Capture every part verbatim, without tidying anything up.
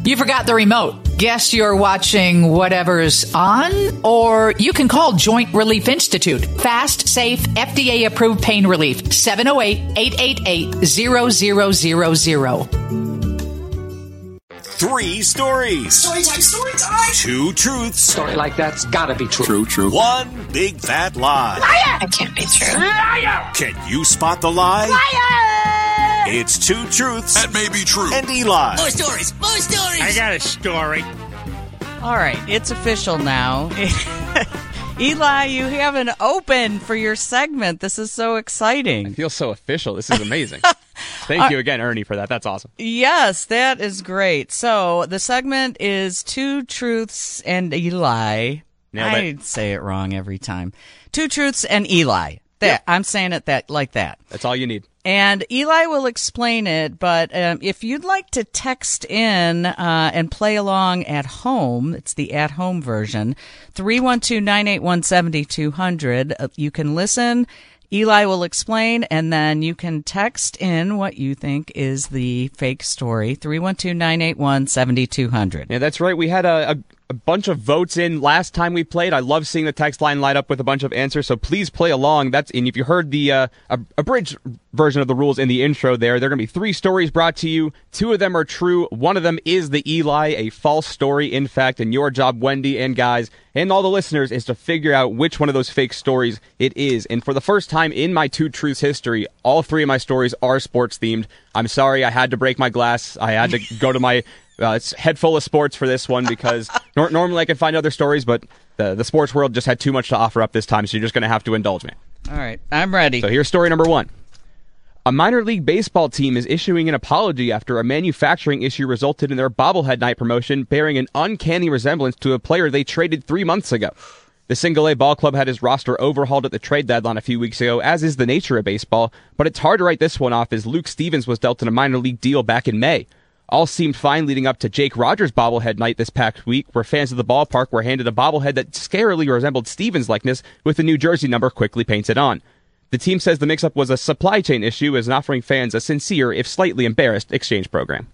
You forgot the remote. Guess you're watching whatever's on? Or you can call Joint Relief Institute. Fast, safe, F D A-approved pain relief. seven oh eight, eight eight eight, zero zero zero zero. Three stories. Story time, story time. Two truths. Story like that's gotta be true. True, true. One big fat lie. Liar! That can't be true. Liar! Can you spot the lie? Liar! It's two truths. That may be true. And Eli. More stories, more stories. I got a story. All right, it's official now. Eli, you have an open for your segment. This is so exciting. I feel so official. This is amazing. Thank you again, Ernie, for that. That's awesome. Yes, that is great. So the segment is Two Truths and Eli. Nailed I it. say it wrong every time. Two Truths and Eli. That Yep. I'm saying it that like that. That's all you need. And Eli will explain it, but um, if you'd like to text in uh, and play along at home, it's the at-home version, three one two, nine eight one, seven two zero zero. Uh, you can listen, Eli will explain, and then you can text in what you think is the fake story, three one two, nine eight one, seven two zero zero. Yeah, that's right. We had a, a, a bunch of votes in last time we played. I love seeing the text line light up with a bunch of answers, so please play along. That's and if you heard the uh, abridged version of the rules in the intro there, there are going to be three stories brought to you. Two of them are true. One of them is the Eli, a false story, in fact, and your job, Wendy and guys, and all the listeners, is to figure out which one of those fake stories it is. And for the first time in my Two Truths history, all three of my stories are sports-themed. I'm sorry, I had to break my glass. I had to go to my uh, head full of sports for this one because nor- normally I could find other stories, but the, the sports world just had too much to offer up this time, so you're just going to have to indulge me. All right, I'm ready. So here's story number one. A minor league baseball team is issuing an apology after a manufacturing issue resulted in their bobblehead night promotion bearing an uncanny resemblance to a player they traded three months ago. The Single-A ball club had his roster overhauled at the trade deadline a few weeks ago, as is the nature of baseball, but it's hard to write this one off as Luke Stevens was dealt in a minor league deal back in May. All seemed fine leading up to Jake Rogers' bobblehead night this past week, where fans of the ballpark were handed a bobblehead that scarily resembled Stevens' likeness with the New Jersey number quickly painted on. The team says the mix-up was a supply chain issue as in offering fans a sincere, if slightly embarrassed, exchange program.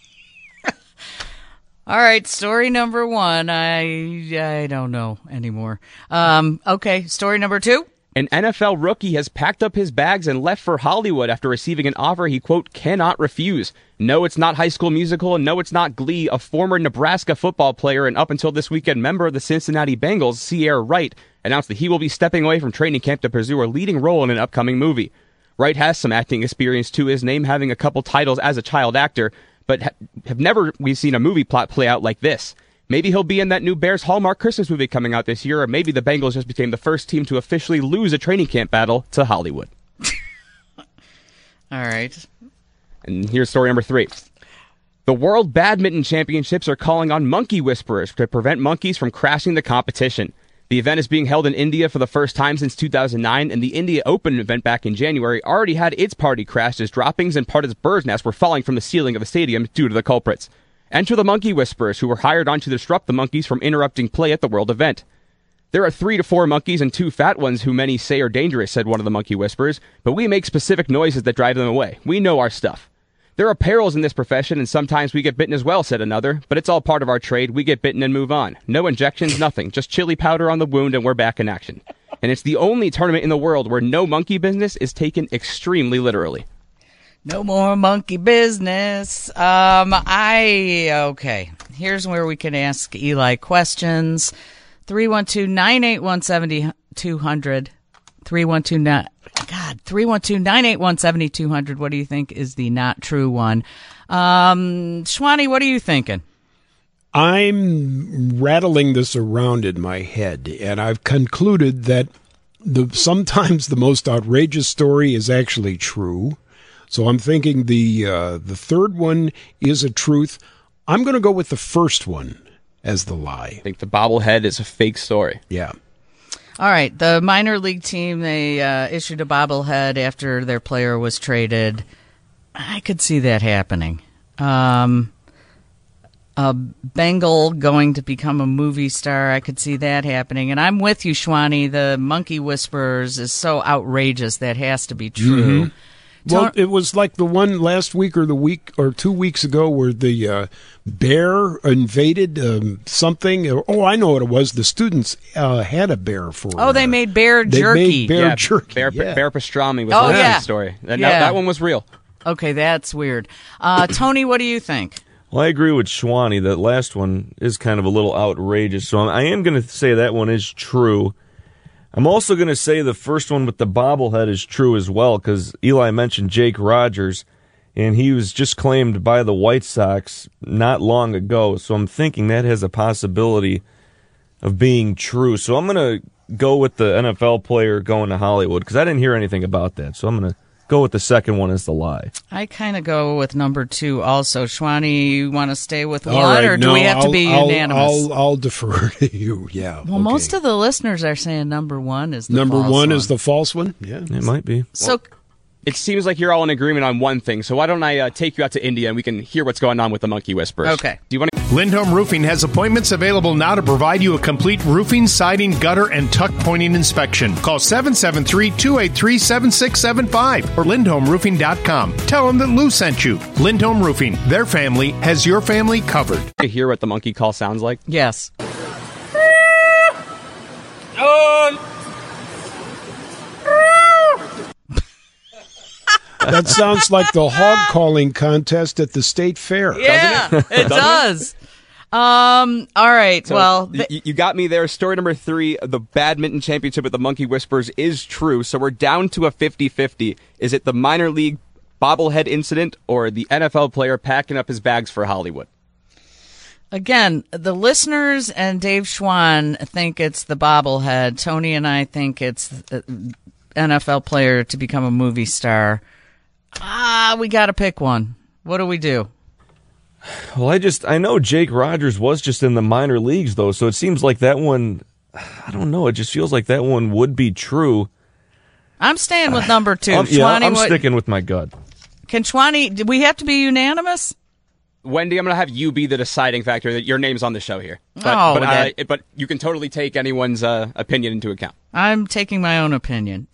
All right, story number one. I I don't know anymore. Um, okay, story number two. An N F L rookie has packed up his bags and left for Hollywood after receiving an offer he, quote, cannot refuse. No, it's not High School Musical, and no, it's not Glee. A former Nebraska football player and up until this weekend member of the Cincinnati Bengals, Sierra Wright, announced that he will be stepping away from training camp to pursue a leading role in an upcoming movie. Wright has some acting experience to his name, having a couple titles as a child actor, but ha- have never we've seen a movie plot play out like this. Maybe he'll be in that new Bears Hallmark Christmas movie coming out this year, or maybe the Bengals just became the first team to officially lose a training camp battle to Hollywood. All right. And here's story number three. The World Badminton Championships are calling on monkey whisperers to prevent monkeys from crashing the competition. The event is being held in India for the first time since two thousand nine, and the India Open event back in January already had its party crashed as droppings and part of its bird's nest were falling from the ceiling of the stadium due to the culprits. Enter the monkey whisperers, who were hired on to disrupt the monkeys from interrupting play at the world event. There are three to four monkeys and two fat ones who many say are dangerous, said one of the monkey whisperers, but we make specific noises that drive them away. We know our stuff. There are perils in this profession, and sometimes we get bitten as well, said another, but it's all part of our trade. We get bitten and move on. No injections, nothing. Just chili powder on the wound, and we're back in action. And it's the only tournament in the world where no monkey business is taken extremely literally. No more monkey business. Um, I, okay. Here's where we can ask Eli questions. three one two, nine eight one, seven two zero zero. three one two nine God, three one two, nine eight one, seven two zero zero. What do you think is the not true one? Um, Shwani, what are you thinking? I'm rattling this around in my head, and I've concluded that the sometimes the most outrageous story is actually true. So I'm thinking the uh, the third one is a truth. I'm going to go with the first one as the lie. I think the bobblehead is a fake story. Yeah. All right. The minor league team, they uh, issued a bobblehead after their player was traded. I could see that happening. Um, a Bengal going to become a movie star, I could see that happening. And I'm with you, Shwani. The monkey whisperers is so outrageous that has to be true. Mm-hmm. Well, it was like the one last week or the week or two weeks ago where the uh, bear invaded um, something. Oh, I know what it was. The students uh, had a bear for. Oh, they uh, made bear they jerky. made bear yeah, jerky. Bear, yeah. bear pastrami was Oh, the yeah. story. That, Yeah. that one was real. Okay, that's weird. Uh, Tony, what do you think? Well, I agree with Schwani. That last one is kind of a little outrageous. So I am going to say that one is true. I'm also going to say the first one with the bobblehead is true as well, because Eli mentioned Jake Rogers, and he was just claimed by the White Sox not long ago. So I'm thinking that has a possibility of being true. So I'm going to go with the N F L player going to Hollywood, because I didn't hear anything about that. So I'm going to go with the second one as the lie. I kind of go with number two also. Shwani, you want to stay with All one, right, or do no, we have to I'll- be I'll, unanimous? I'll, I'll defer to you. Yeah. well, okay. most of the listeners are saying number one is the number false one one. is the false one. Yeah. It might be. So, It seems like you're all in agreement on one thing, so why don't I uh, take you out to India and we can hear what's going on with the monkey whisperers. Okay. Do you want to? Lindholm Roofing has appointments available now to provide you a complete roofing, siding, gutter, and tuck pointing inspection. Call seven seven three, two eight three, seven six seven five or lindholm roofing dot com. Tell them that Lou sent you. Lindholm Roofing, their family has your family covered. hear what the monkey call sounds like? yes. That sounds like the hog calling contest at the state fair. Yeah, it does. Um. All right. So, well, y- th- you got me there. Story number three, the badminton championship with the Monkey Whisperers is true. So we're down to a fifty-fifty. Is it the minor league bobblehead incident or the N F L player packing up his bags for Hollywood? again, the listeners and Dave Schwann think it's the bobblehead. Tony and I think it's the N F L player to become a movie star. Ah, we got to pick one. What do we do? Well, I just, I know Jake Rogers was just in the minor leagues, though, so it seems like that one, I don't know, it just feels like that one would be true. I'm staying with number two. I'm, yeah, Schwani, I'm what- sticking with my gut. Can Schwani, do we have to be unanimous? Wendy, I'm going to have you be the deciding factor that your name's on the show here. But, Oh, but, uh, that- but you can totally take anyone's uh, opinion into account. I'm taking my own opinion.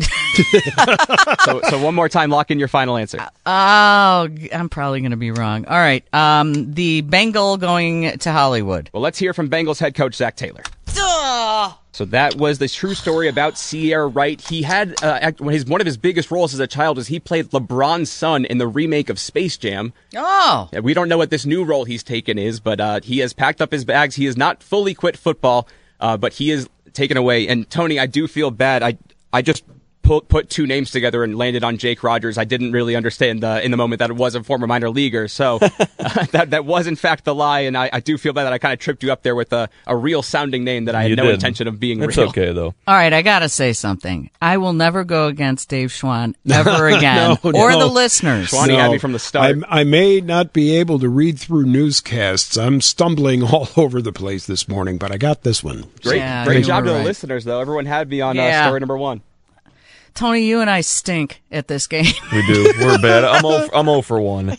So, so one more time, lock in your final answer. Oh, I'm probably going to be wrong. All right. Um, the Bengal going to Hollywood. Well, let's hear from Bengals head coach Zach Taylor. So that was the true story about Sierra Wright. He had uh, act- his one of his biggest roles as a child is he played LeBron's son in the remake of Space Jam. Oh. Yeah, we don't know what this new role he's taken is, but uh, he has packed up his bags. He has not fully quit football, uh, but he is taken away. And Tony, I do feel bad. I I just put put two names together and landed on Jake Rogers. I didn't really understand uh, in the moment that it was a former minor leaguer. So uh, that that was in fact the lie, and I, I do feel bad that I kind of tripped you up there with a, a real sounding name that I had You no did. intention of being It's real. okay, though. All right, I got to say something. I will never go against Dave Schwann ever again, No, or no. the listeners. Schwann- Schwani had me from the start. I, I may not be able to read through newscasts. I'm stumbling all over the place this morning, but I got this one. Great, Yeah, great you job were to the right. listeners, though. Everyone had me on Yeah. uh, story number one. Tony, you and I stink at this game. We do. We're bad. I'm oh, I'm oh for one.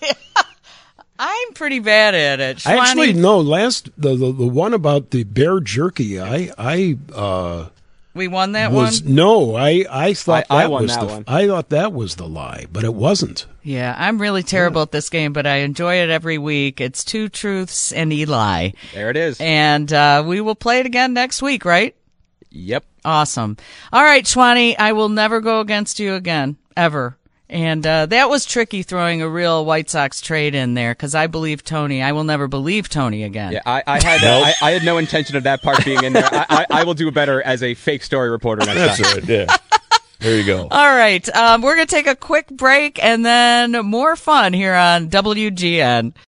I'm pretty bad at it. I Schwani- actually no last the, the the one about the bear jerky. I I uh, we won that was one. no. I I thought I- I that won was that the one. I thought that was the lie, but it wasn't. Yeah, I'm really terrible at this game, but I enjoy it every week. It's two truths and Eli, There it is. and uh, we will play it again next week, right? Yep. Awesome. All right, Schwani, I will never go against you again, ever. And uh, that was tricky throwing a real White Sox trade in there because I believe Tony. I will never believe Tony again. Yeah, I, I had I, I had no intention of that part being in there. I, I, I will do better as a fake story reporter next That's time. right. Yeah. There you go. All right, um, we're going to take a quick break and then more fun here on W G N.